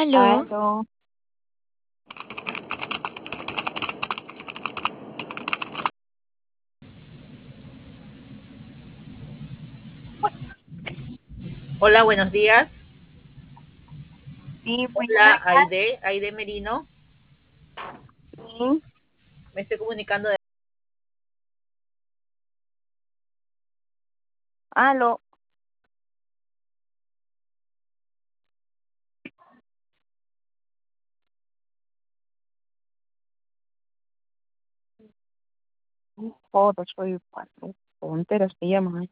Aló, Aló, Hola, buenos días. sí, Hola, buenas, Aide Merino. sí, Me estoy comunicando de... aló, joder, soy cuatro tonteras te llaman.